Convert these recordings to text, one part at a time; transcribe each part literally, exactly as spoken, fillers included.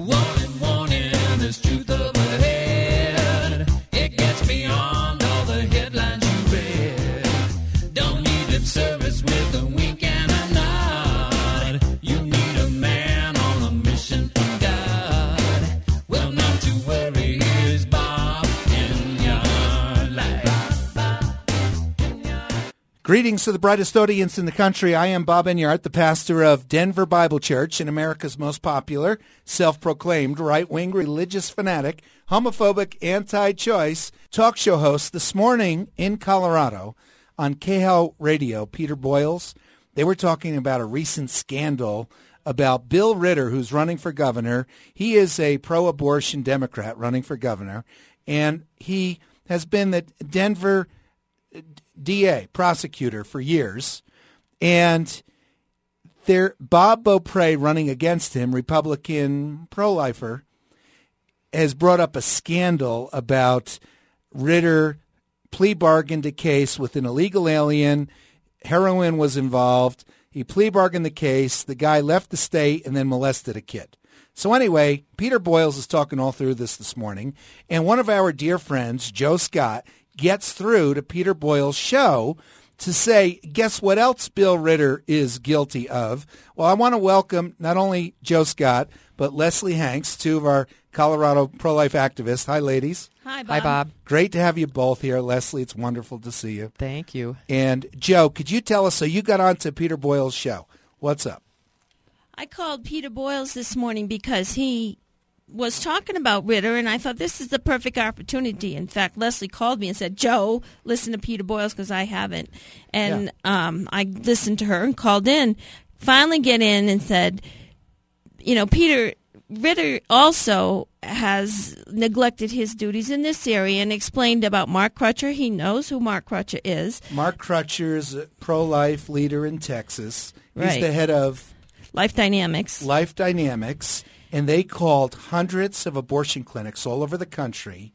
Warning, warning, there's truth up ahead. It gets beyond all the headlines you read. Don't need lip service with a wink and a nod. You need a man on a mission from God. Well, not to worry, here's Bob Enyart Live. Greetings to the brightest audience in the country. I am Bob Enyart, the pastor of Denver Bible Church, and America's most popular, self-proclaimed right-wing religious fanatic, homophobic, anti-choice talk show host. This morning in Colorado on K H O L Radio, Peter Boyles, they were talking about a recent scandal about Bill Ritter, who's running for governor. He is a pro-abortion Democrat running for governor, and he has been the Denver D A, prosecutor, for years. And there, Bob Beaupre, running against him, Republican pro-lifer, has brought up a scandal about Ritter plea bargained a case with an illegal alien. Heroin was involved. He plea bargained the case. The guy left the state and then molested a kid. So anyway, Peter Boyles is talking all through this this morning. And one of our dear friends, Joe Scott, gets through to Peter Boyles' show to say, guess what else Bill Ritter is guilty of? Well, I want to welcome not only Joe Scott, but Leslie Hanks, two of our Colorado pro-life activists. Hi, ladies. Hi, Bob. Hi, Bob. Great to have you both here. Leslie, it's wonderful to see you. Thank you. And Joe, could you tell us, so you got on to Peter Boyles' show. What's up? I called Peter Boyles this morning because he was talking about Ritter, and I thought this is the perfect opportunity. In fact, Leslie called me and said, Joe, listen to Peter Boyles, because I haven't. And yeah. um, I listened to her and called in, finally get in and said, you know, Peter Ritter also has neglected his duties in this area, and explained about Mark Crutcher. He knows who Mark Crutcher is. Mark Crutcher is a pro-life leader in Texas. He's Right. the head of Life Dynamics. Life Dynamics. And they called hundreds of abortion clinics all over the country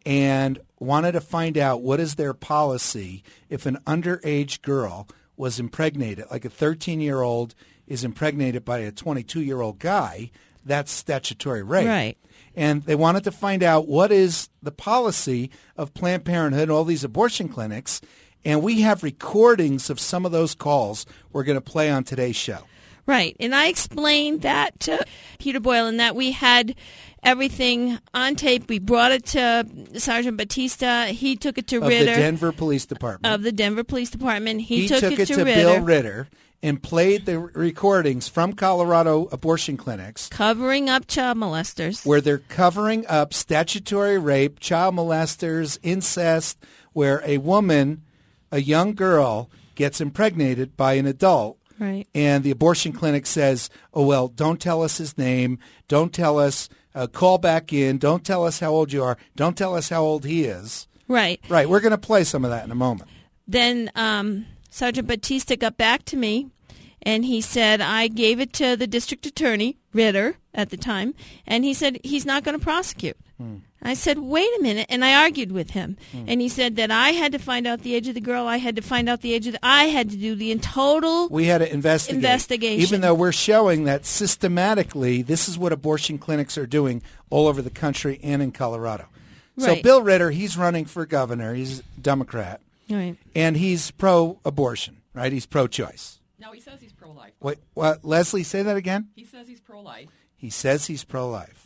and wanted to find out what is their policy if an underage girl was impregnated, like a thirteen-year-old is impregnated by a twenty-two-year-old guy. That's statutory rape. Right. And they wanted to find out what is the policy of Planned Parenthood and all these abortion clinics. And we have recordings of some of those calls we're going to play on today's show. Right. And I explained that to Peter Boyle, and that we had everything on tape. We brought it to Sergeant Batista. He took it to Of Ritter. the Denver Police Department. Of the Denver Police Department. He, He took, took it, it to, to Ritter, Bill Ritter and played the recordings from Colorado abortion clinics covering up child molesters. where they're covering up statutory rape, child molesters, incest, where a woman, a young girl, gets impregnated by an adult. Right. And the abortion clinic says, oh, well, don't tell us his name. Don't tell us, uh, call back in. Don't tell us how old you are. Don't tell us how old he is. Right. Right. We're going to play some of that in a moment. Then um, Sergeant Batista got back to me, and he said, I gave it to the district attorney, Ritter, at the time, and he said he's not going to prosecute. Hmm. I said, wait a minute, and I argued with him. Hmm. And he said that I had to find out the age of the girl, I had to find out the age of the, I had to do the in total We had to investigate. investigation. Even though we're showing that systematically this is what abortion clinics are doing all over the country and in Colorado. So Right. Bill Ritter, he's running for governor. He's a Democrat. Right. And he's pro-abortion, right? He's pro-choice. No, he says he's pro-life. Wait, what? Leslie, say that again? He says he's pro-life. He says he's pro-life.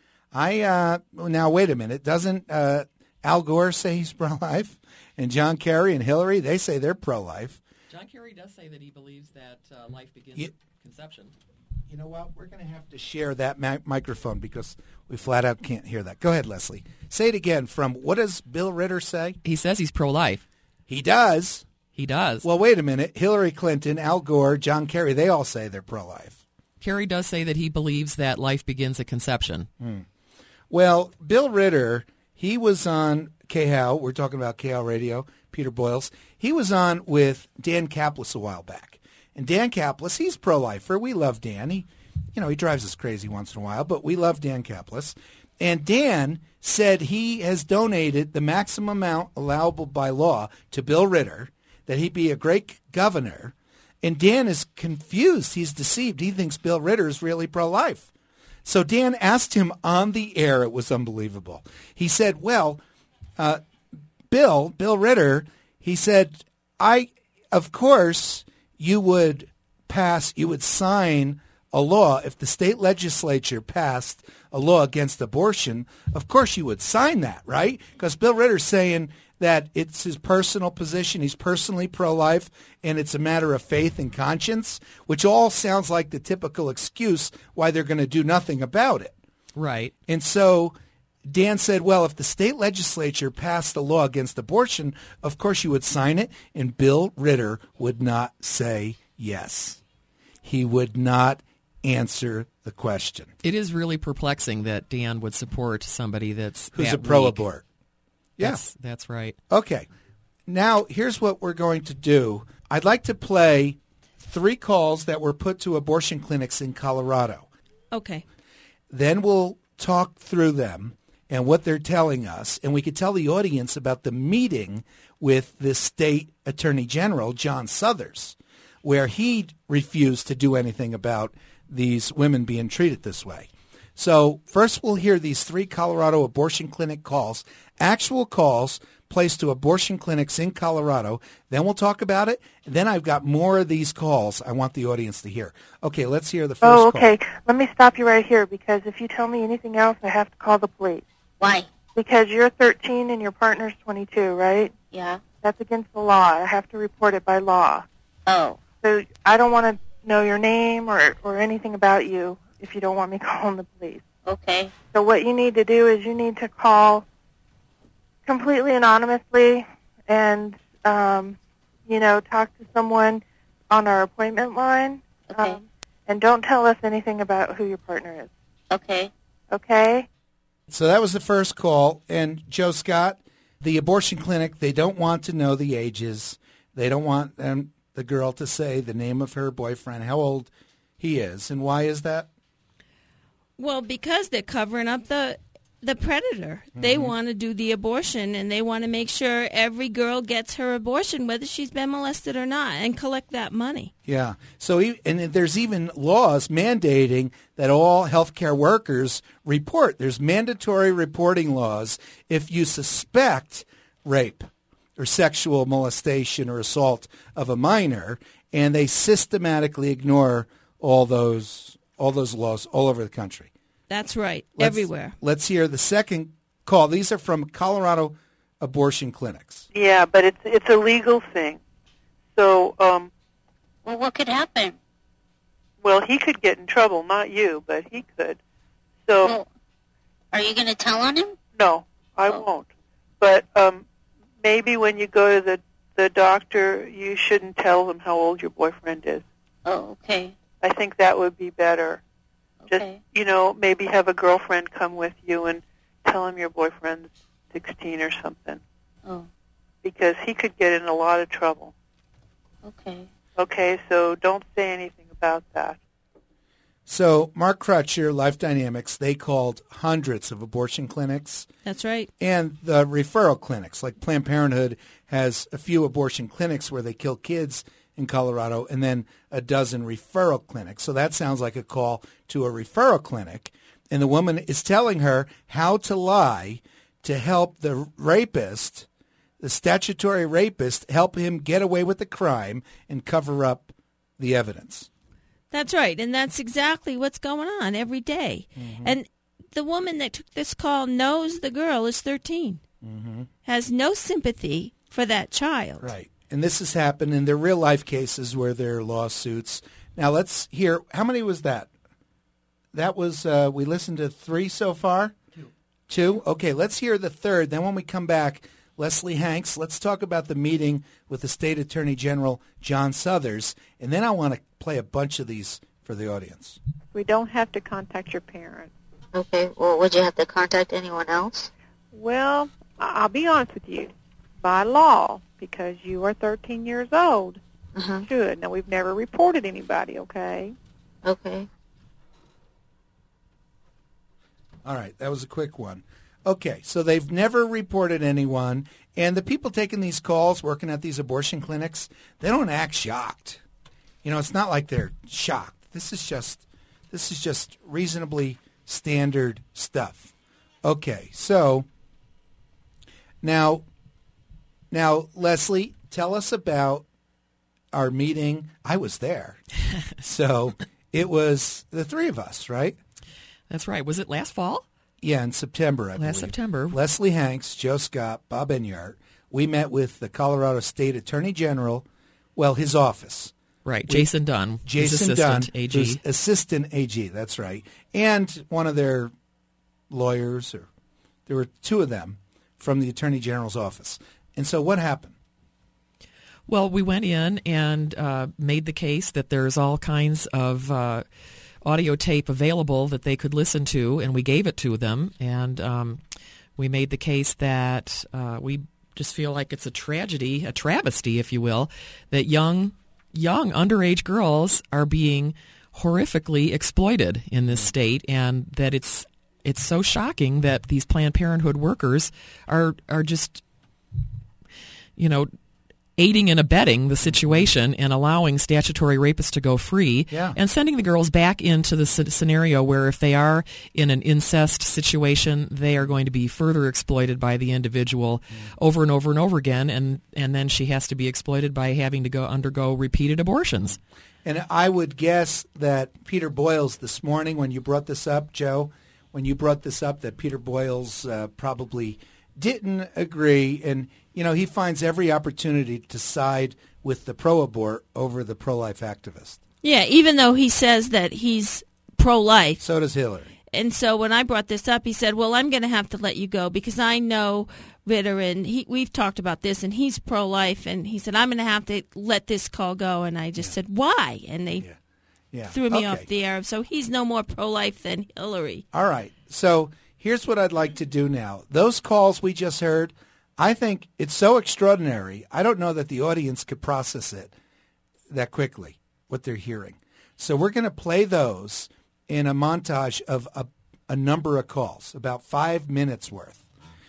I uh, now wait a minute. Doesn't uh, Al Gore say he's pro-life? And John Kerry and Hillary, they say they're pro-life. John Kerry does say that he believes that uh, life begins You- at conception. You know what? We're going to have to share that ma- microphone because we flat out can't hear that. Go ahead, Leslie. Say it again. From what does Bill Ritter say? He says he's pro-life. He does. He does. Well, wait a minute. Hillary Clinton, Al Gore, John Kerry, they all say they're pro-life. Kerry does say that he believes that life begins at conception. Hmm. Well, Bill Ritter, he was on K H O L. We're talking about K H O L Radio, Peter Boyles. He was on with Dan Kaplis a while back. And Dan Kaplis, he's pro-lifer. We love Dan. He, you know, he drives us crazy once in a while, but we love Dan Kaplis. And Dan said he has donated the maximum amount allowable by law to Bill Ritter, that he'd be a great governor. And Dan is confused. He's deceived. He thinks Bill Ritter is really pro-life. So Dan asked him on the air. It was unbelievable. He said, well, uh, Bill, Bill Ritter, he said, I, of course, you would pass, you would sign a law. If the state legislature passed a law against abortion, of course you would sign that, right? Because Bill Ritter's saying that it's his personal position. He's personally pro-life, and it's a matter of faith and conscience, which all sounds like the typical excuse why they're going to do nothing about it. Right. And so Dan said, well, if the state legislature passed a law against abortion, of course you would sign it. And Bill Ritter would not say yes. He would not answer the question. It is really perplexing that Dan would support somebody that's Who's that a pro-abort. weak. Yeah. That's, that's right. Okay. Now, here's what we're going to do. I'd like to play three calls that were put to abortion clinics in Colorado. Okay. Then we'll talk through them and what they're telling us, and we could tell the audience about the meeting with the state attorney general, John Suthers, where he refused to do anything about these women being treated this way. So first we'll hear these three Colorado abortion clinic calls, actual calls placed to abortion clinics in Colorado. Then we'll talk about it. And then I've got more of these calls I want the audience to hear. Okay, let's hear the first Oh, okay. call. Let me stop you right here, because if you tell me anything else, I have to call the police. Why? Because you're thirteen and your partner's twenty-two, right? Yeah. That's against the law. I have to report it by law. Oh. So I don't want to know your name or, or anything about you if you don't want me calling the police. Okay. So what you need to do is you need to call completely anonymously and, um, you know, talk to someone on our appointment line. Okay. Um, and don't tell us anything about who your partner is. Okay. Okay? So that was the first call. And Joe Scott, the abortion clinic, they don't want to know the ages. They don't want them, the girl to say the name of her boyfriend, how old he is. And why is that? Well, because they're covering up the the predator. Mm-hmm. They want to do the abortion, and they want to make sure every girl gets her abortion, whether she's been molested or not, and collect that money. Yeah. So, and there's even laws mandating that all healthcare workers report. There's mandatory reporting laws if you suspect rape or sexual molestation or assault of a minor, and they systematically ignore all those all those laws all over the country. That's right, let's, everywhere. Let's hear the second call. These are from Colorado abortion clinics. Yeah, but it's it's a legal thing. So, um, well, what could happen? Well, he could get in trouble, not you, but he could. So, well, are you going to tell on him? No, I oh. won't. But um, maybe when you go to the the doctor, you shouldn't tell them how old your boyfriend is. Oh, okay. I think that would be better. Okay. Just, you know, maybe have a girlfriend come with you and tell him your boyfriend's sixteen or something. Oh. Because he could get in a lot of trouble. Okay. Okay, so don't say anything about that. So Mark Crutcher, Life Dynamics, they called hundreds of abortion clinics. That's right. And the referral clinics, like Planned Parenthood has a few abortion clinics where they kill kids in Colorado, and then a dozen referral clinics. So that sounds like a call to a referral clinic. And the woman is telling her how to lie to help the rapist, the statutory rapist, help him get away with the crime and cover up the evidence. That's right. And that's exactly what's going on every day. Mm-hmm. And the woman that took this call knows the girl is thirteen, mm-hmm. has no sympathy for that child. Right. And this has happened in their real-life cases where there are lawsuits. Now, let's hear, how many was that? That was, uh, we listened to three so far? Two. Two? Okay, let's hear the third. Then when we come back, Leslie Hanks, let's talk about the meeting with the State Attorney General, John Suthers. And then I want to play a bunch of these for the audience. We don't have to contact your parents. Okay, well, would you have to contact anyone else? Well, I'll be honest with you. By law, because you are thirteen years old, uh-huh. you should. Now, we've never reported anybody, okay? Okay. All right, that was a quick one. Okay, so they've never reported anyone, and the people taking these calls, working at these abortion clinics, they don't act shocked. You know, it's not like they're shocked. This is just, this is just reasonably standard stuff. Okay, so now, now Leslie, tell us about our meeting. I was there. So it was the three of us, right? That's right. Was it last fall? Yeah, in September, I believe. Last September. Leslie Hanks, Joe Scott, Bob Enyart. We met with the Colorado State Attorney General, well, his office. Right, Jason Dunn. Jason his Dunn, assistant A G. who's assistant A G, that's right. And one of their lawyers, or there were two of them from the Attorney General's office. And so what happened? Well, we went in and uh, made the case that there's all kinds of uh, audio tape available that they could listen to, and we gave it to them. And um, we made the case that uh, we just feel like it's a tragedy, a travesty, if you will, that young, young underage girls are being horrifically exploited in this state, and that it's it's so shocking that these Planned Parenthood workers are are just, you know, aiding and abetting the situation and allowing statutory rapists to go free, yeah. and sending the girls back into the c- scenario where if they are in an incest situation, they are going to be further exploited by the individual mm. over and over and over again, and, and then she has to be exploited by having to go undergo repeated abortions. And I would guess that Peter Boyles this morning, when you brought this up, Joe, when you brought this up, that Peter Boyles uh, probably didn't agree, and you know, he finds every opportunity to side with the pro-abort over the pro-life activist. Yeah, even though he says that he's pro-life. So does Hillary. And so when I brought this up, he said, well, I'm going to have to let you go because I know Ritter, and he, we've talked about this, and he's pro-life. And he said, I'm going to have to let this call go. And I just yeah. said, why? And they yeah. Yeah. threw me okay. off the air. So he's no more pro-life than Hillary. All right. So here's what I'd like to do now. Those calls we just heard, I think it's so extraordinary. I don't know that the audience could process it that quickly, what they're hearing. So we're going to play those in a montage of a, a number of calls, about five minutes worth.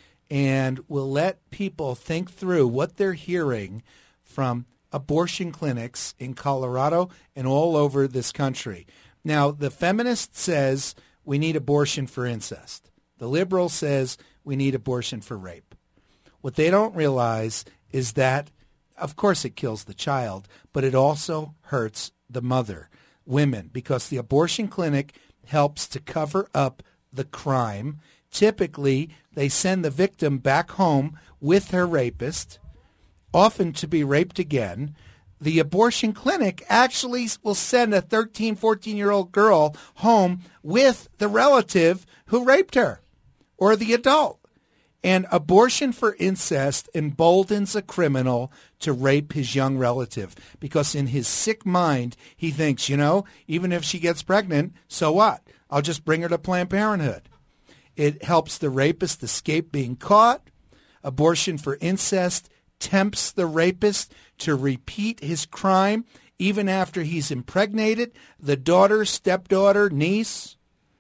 And we'll let people think through what they're hearing from abortion clinics in Colorado and all over this country. Now, the feminist says we need abortion for incest. The liberal says we need abortion for rape. What they don't realize is that, of course, it kills the child, but it also hurts the mother, women, because the abortion clinic helps to cover up the crime. Typically, they send the victim back home with her rapist, often to be raped again. The abortion clinic actually will send a thirteen, fourteen-year-old girl home with the relative who raped her, or the adult. And abortion for incest emboldens a criminal to rape his young relative because in his sick mind, he thinks, you know, even if she gets pregnant, so what? I'll just bring her to Planned Parenthood. It helps the rapist escape being caught. Abortion for incest tempts the rapist to repeat his crime even after he's impregnated the daughter, stepdaughter, niece.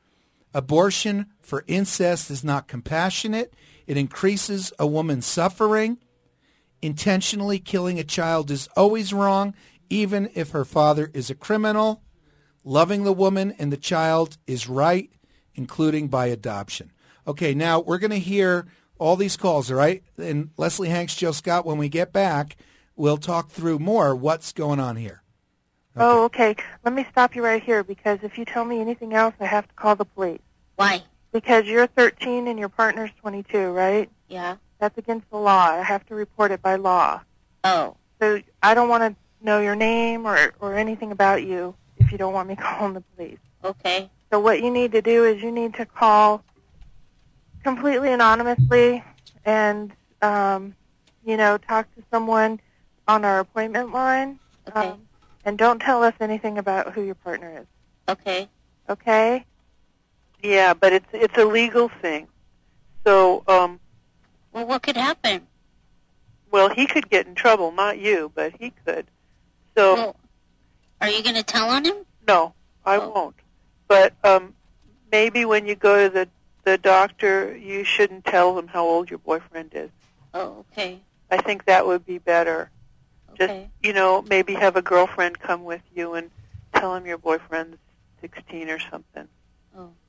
Abortion for incest is not compassionate. It increases a woman's suffering. Intentionally killing a child is always wrong, even if her father is a criminal. Loving the woman and the child is right, including by adoption. Okay, now we're going to hear all these calls, all right? And Leslie Hanks, Joe Scott, when we get back, we'll talk through more what's going on here. Okay. Oh, okay. Let me stop you right here, because if you tell me anything else, I have to call the police. Why? Because you're thirteen and your partner's twenty-two, right? Yeah. That's against the law. I have to report it by law. Oh. So I don't want to know your name or, or anything about you if you don't want me calling the police. Okay. So what you need to do is you need to call completely anonymously and, um, you know, talk to someone on our appointment line. Okay. Um, and don't tell us anything about who your partner is. Okay. Okay? Yeah, but it's it's a legal thing. So, um, well, what could happen? Well, he could get in trouble, not you, but he could. So, well, are you going to tell on him? No, I oh. won't. But um, maybe when you go to the the doctor, you shouldn't tell them how old your boyfriend is. Oh, okay. I think that would be better. Okay. Just, you know, maybe have a girlfriend come with you and tell him your boyfriend's sixteen or something. Oh.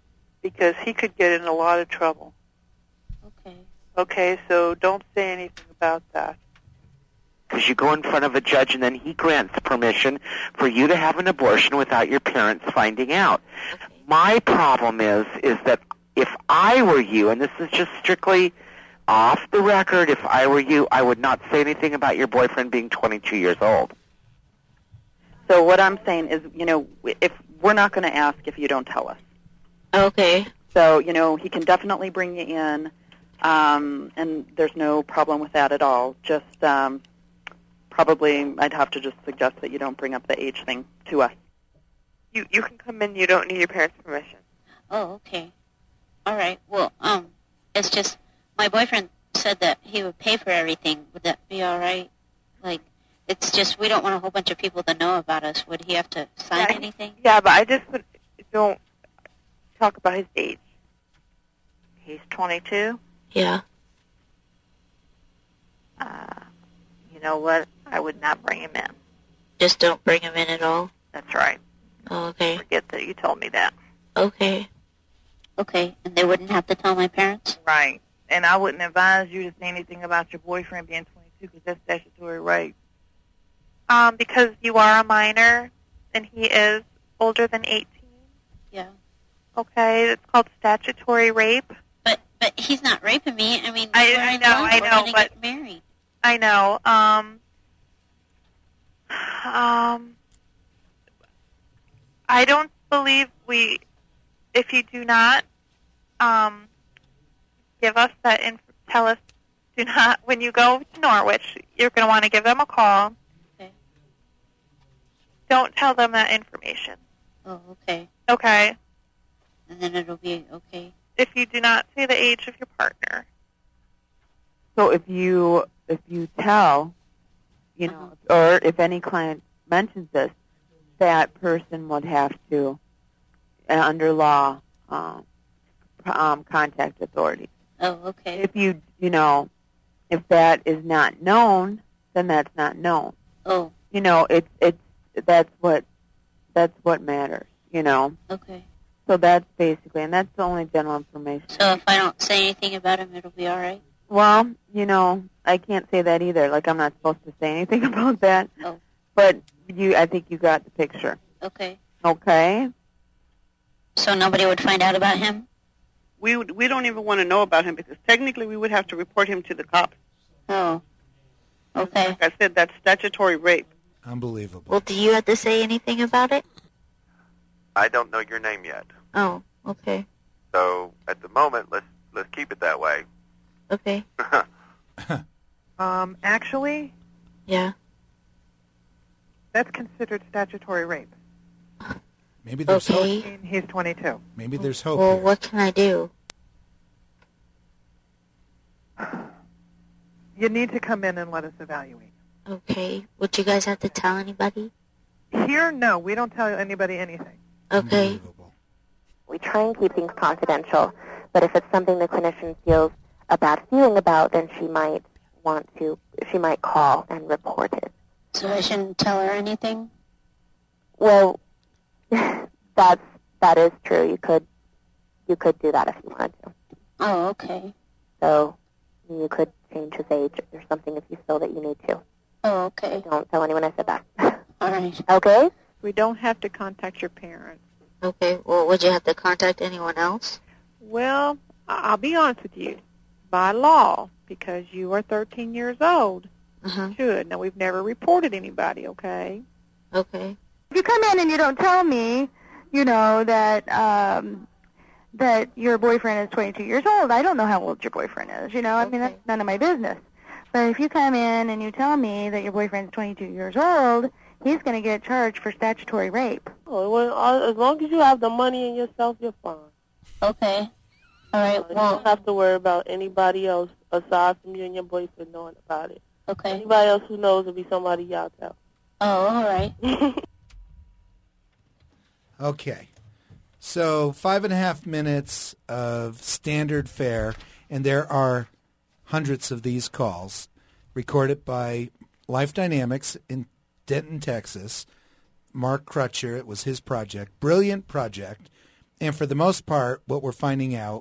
because he could get in a lot of trouble. Okay. Okay, so don't say anything about that. Because you go in front of a judge and then he grants permission for you to have an abortion without your parents finding out. Okay. My problem is is that if I were you, and this is just strictly off the record, if I were you, I would not say anything about your boyfriend being twenty-two years old. So what I'm saying is, you know, if we're not going to ask if you don't tell us. Okay. So, you know, he can definitely bring you in, um, and there's no problem with that at all. Just um, probably I'd have to just suggest that you don't bring up the age thing to us. You you can come in. You don't need your parents' permission. Oh, okay. All right. Well, um, it's just my boyfriend said that he would pay for everything. Would that be all right? Like, it's just we don't want a whole bunch of people to know about us. Would he have to sign Yeah, anything? Yeah, but I just would, don't talk about his age. He's twenty-two. Yeah. Uh, you know what? I would not bring him in. Just don't bring him in at all. That's right. Oh, okay. Forget that you told me that. Okay. Okay, and they wouldn't have to tell my parents? Right. And I wouldn't advise you to say anything about your boyfriend being twenty-two because that's statutory rape. Um, because you are a minor and he is older than eighteen. Yeah. Okay, it's called statutory rape. But but he's not raping me. I mean, I- we're I in know, love. I We're know, gonna but- get married. I know. Um, um, I don't believe we, if you do not um, give us that, inf- tell us, do not, when you go to Norwich, you're going to want to give them a call. Okay. Don't tell them that information. Oh, okay. Okay? And then it'll be okay. If you do not say the age of your partner. So if you if you tell, you know, or if any client mentions this, that person would have to, uh, under law, um, um, contact authorities. Oh, okay. If you you know, if that is not known, then that's not known. Oh, You know, it's it's that's what that's what matters. You know, okay. so that's basically, and that's the only general information. So if I don't say anything about him, it'll be all right? Well, you know, I can't say that either. Like, I'm not supposed to say anything about that. Oh. But you, I think you got the picture. Okay. Okay? So nobody would find out about him? We would, we don't even want to know about him because technically we would have to report him to the cops. Oh. Okay. Like I said, that's statutory rape. Unbelievable. Well, do you have to say anything about it? I don't know your name yet. Oh, okay. So at the moment, let's let's keep it that way. Okay. Um, actually, Yeah. that's considered statutory rape. Maybe there's Okay. hope. He's twenty-two. Maybe there's hope. Well, here. what can I do? You need to come in and let us evaluate. Okay. Would you guys have to tell anybody? Here, no, we don't tell anybody anything. Okay. Unbelievable. We try and keep things confidential, but if it's something the clinician feels a bad feeling about, then she might want to, she might call and report it. So I shouldn't tell her anything? Well, that's, that is true. You could, you could do that if you wanted to. Oh, okay. So you could change his age or something if you feel that you need to. Oh, okay. Don't tell anyone I said that. All right. Okay? We don't have to contact your parents. Okay. Well, would you have to contact anyone else? Well, I- I'll be honest with you. By law, because you are thirteen years old, Uh-huh. you should. Now, we've never reported anybody, okay? Okay. If you come in and you don't tell me, you know, that um, that your boyfriend is twenty-two years old, I don't know how old your boyfriend is, you know? I mean, that's none of my business. But if you come in and you tell me that your boyfriend's twenty-two years old, he's going to get charged for statutory rape. Oh, well, as long as you have the money in yourself, you're fine. Okay. All right. Uh, you Well, don't have to worry about anybody else aside from you and your boyfriend knowing about it. okay. Anybody else who knows will be somebody y'all tell. Oh, all right. Okay. So five and a half minutes of standard fare, and there are hundreds of these calls recorded by Life Dynamics in Denton, Texas. Mark Crutcher, it was his project. Brilliant project. And for the most part, what we're finding out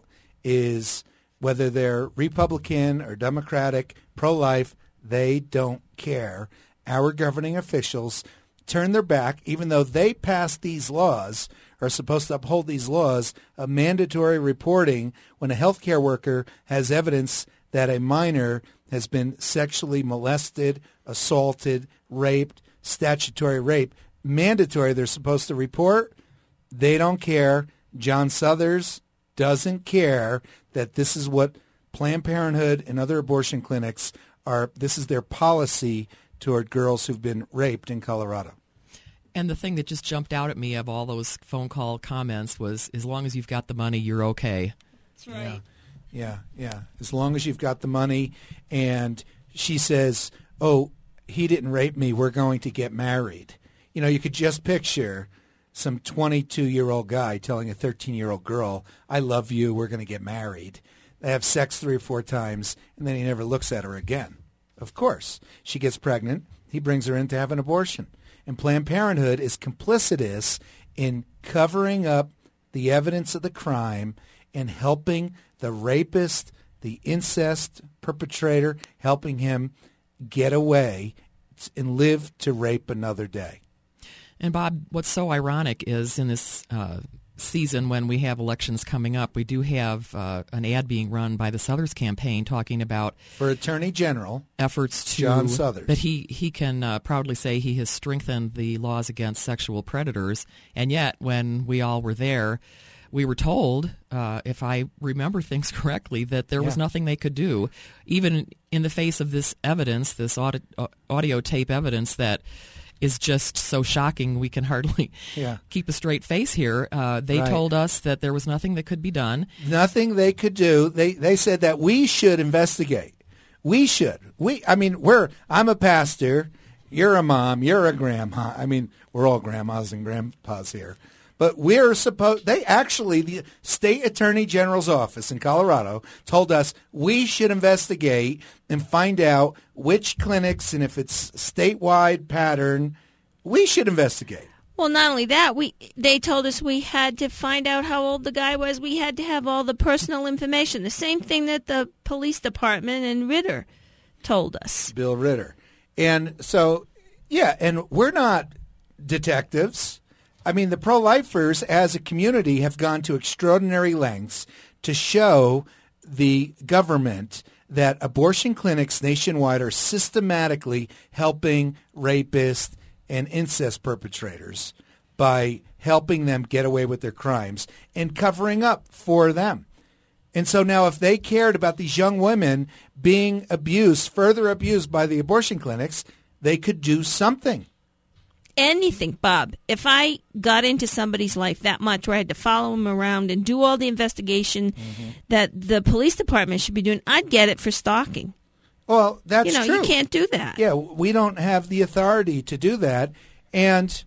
is whether they're Republican or Democratic, pro-life, they don't care. Our governing officials turn their back, even though they passed these laws, are supposed to uphold these laws of mandatory reporting when a healthcare worker has evidence that a minor has been sexually molested, assaulted, raped, statutory rape. Mandatory, they're supposed to report. They don't care. John Suthers doesn't care that this is what Planned Parenthood and other abortion clinics are. This is their policy toward girls who've been raped in Colorado. And the thing that just jumped out at me of all those phone call comments was, as long as you've got the money, you're okay. That's right. Yeah, yeah, yeah. As long as you've got the money. And she says, oh, he didn't rape me. We're going to get married. You know, you could just picture some twenty-two-year-old guy telling a thirteen-year-old girl, I love you, we're going to get married. They have sex three or four times, and then he never looks at her again. Of course. She gets pregnant. He brings her in to have an abortion. And Planned Parenthood is complicitous in covering up the evidence of the crime and helping the rapist, the incest perpetrator, helping him get away and live to rape another day. And, Bob, what's so ironic is in this uh, season when we have elections coming up, we do have uh, an ad being run by the Suthers campaign talking about for Attorney General efforts to John Suthers. But he he can uh, proudly say he has strengthened the laws against sexual predators. And yet, when we all were there, we were told, uh, if I remember things correctly, that there was Yeah. nothing they could do, even in the face of this evidence, this audio, uh, audio tape evidence that is just so shocking we can hardly Yeah. keep a straight face here. Uh, they Right. told us that there was nothing that could be done. Nothing they could do. They they said that we should investigate. We should. We. I mean, we're. I'm a pastor. You're a mom. You're a grandma. I mean, we're all grandmas and grandpas here. But we're supposed. They actually, the state attorney general's office in Colorado told us we should investigate and find out which clinics, and if it's statewide pattern, we should investigate. Well, not only that, we they told us we had to find out how old the guy was. We had to have all the personal information. The same thing that the police department and Ritter told us. Bill Ritter. And so, yeah, and we're not detectives. I mean, the pro-lifers as a community have gone to extraordinary lengths to show the government that abortion clinics nationwide are systematically helping rapists and incest perpetrators by helping them get away with their crimes and covering up for them. And so now if they cared about these young women being abused, further abused by the abortion clinics, they could do something. Anything, Bob. If I got into somebody's life that much where I had to follow them around and do all the investigation Mm-hmm. that the police department should be doing, I'd get it for stalking. Well, that's You know, true. you can't do that. Yeah, we don't have the authority to do that. And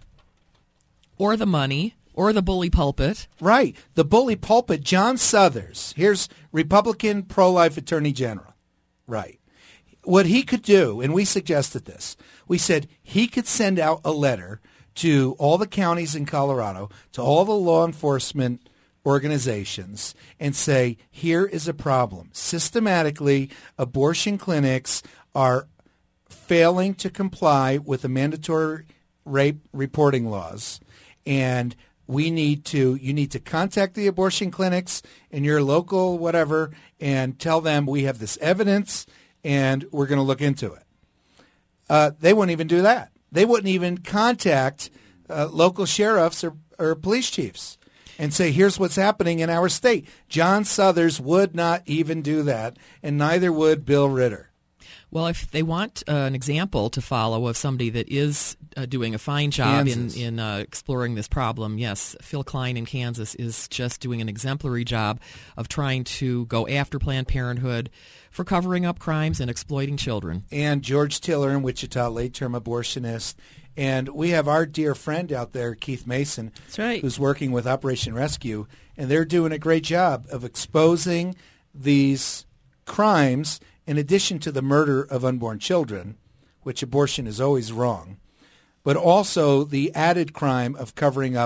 or the money, or the bully pulpit. Right. The bully pulpit, John Suthers. Here's Republican pro-life attorney general. Right. What he could do, and we suggested this, we said he could send out a letter to all the counties in Colorado, to all the law enforcement organizations, and say, here is a problem. Systematically, abortion clinics are failing to comply with the mandatory rape reporting laws, and we need to, you need to contact the abortion clinics in your local whatever and tell them we have this evidence and we're going to look into it. Uh, they wouldn't even do that. They wouldn't even contact uh, local sheriffs or, or police chiefs and say, here's what's happening in our state. John Suthers would not even do that, and neither would Bill Ritter. Well, if they want uh, an example to follow of somebody that is uh, doing a fine job Kansas. in, in uh, exploring this problem, yes, Phil Klein in Kansas is just doing an exemplary job of trying to go after Planned Parenthood for covering up crimes and exploiting children. And George Tiller in Wichita, late-term abortionist. And we have our dear friend out there, Keith Mason, That's right. who's working with Operation Rescue, and they're doing a great job of exposing these crimes in addition to the murder of unborn children, which abortion is always wrong, but also the added crime of covering up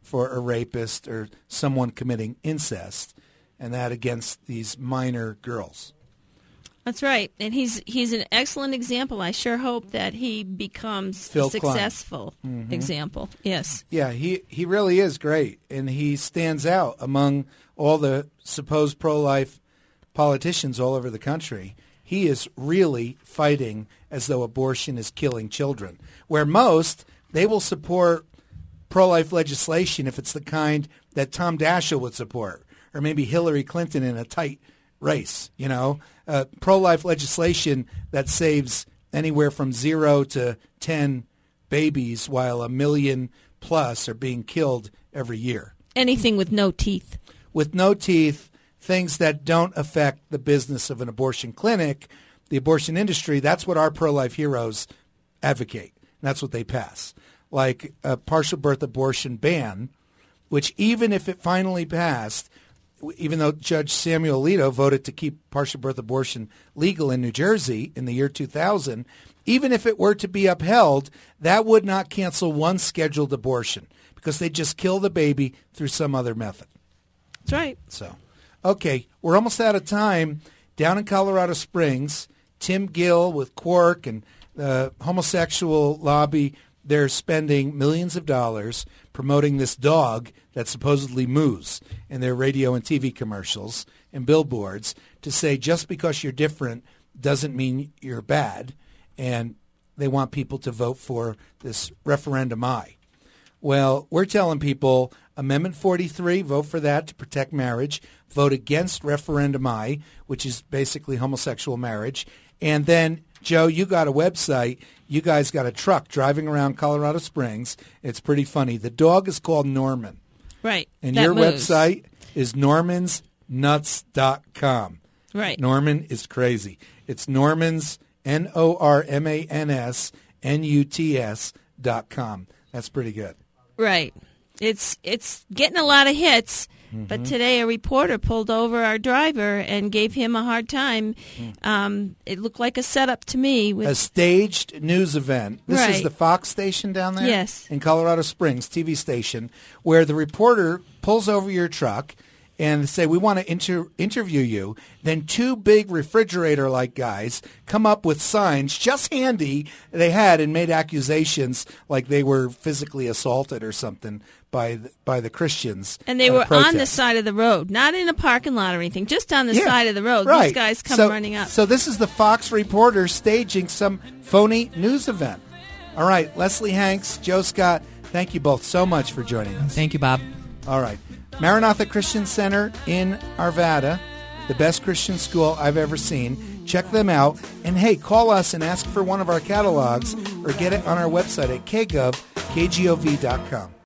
for a rapist or someone committing incest, and that against these minor girls. That's right, and he's he's an excellent example. I sure hope that he becomes Phil a successful Mhm. example. Yes. Yeah, he, he really is great, and he stands out among all the supposed pro-life politicians all over the country. He is really fighting as though abortion is killing children, where most, they will support pro-life legislation if it's the kind that Tom Daschle would support, or maybe Hillary Clinton in a tight race, you know. Uh, pro-life legislation that saves anywhere from zero to ten babies while a million plus are being killed every year. Anything with no teeth. With no teeth, things that don't affect the business of an abortion clinic, the abortion industry, that's what our pro-life heroes advocate. That's what they pass. Like a partial birth abortion ban, which even if it finally passed, even though Judge Samuel Alito voted to keep partial birth abortion legal in New Jersey in the year two thousand, even if it were to be upheld, that would not cancel one scheduled abortion because they'd just kill the baby through some other method. That's right. So, okay, we're almost out of time. Down in Colorado Springs, Tim Gill with Quark and the homosexual lobby, they're spending millions of dollars promoting this dog that supposedly moos in their radio and T V commercials and billboards to say just because you're different doesn't mean you're bad, and they want people to vote for this referendum I. Well, we're telling people Amendment forty-three, vote for that to protect marriage, vote against referendum I, which is basically homosexual marriage, and then Joe, you got a website. You guys got a truck driving around Colorado Springs. It's pretty funny. The dog is called Norman. Right. And that your moves. website is normans nuts dot com. Right. Norman is crazy. It's Normans, N O R M A N S, N U T S dot com. That's pretty good. Right. It's it's getting a lot of hits. But today a reporter pulled over our driver and gave him a hard time. Um, it looked like a setup to me. With A staged news event. This is Right. the Fox station down there? Yes. In Colorado Springs, T V station, where the reporter pulls over your truck and say, we want to inter- interview you. Then two big refrigerator-like guys come up with signs, just handy, they had, and made accusations like they were physically assaulted or something by the, by the Christians. and they at a were on the protest. side of the road, not in a parking lot or anything, just on the Yeah, side of the road. right. These guys come So- running up. So this is the Fox reporter staging some phony news event. All right, Leslie Hanks, Joe Scott, thank you both so much for joining us. Thank you, Bob. All right. Maranatha Christian Center in Arvada, the best Christian school I've ever seen. Check them out. And, hey, call us and ask for one of our catalogs or get it on our website at k gov k gov dot com.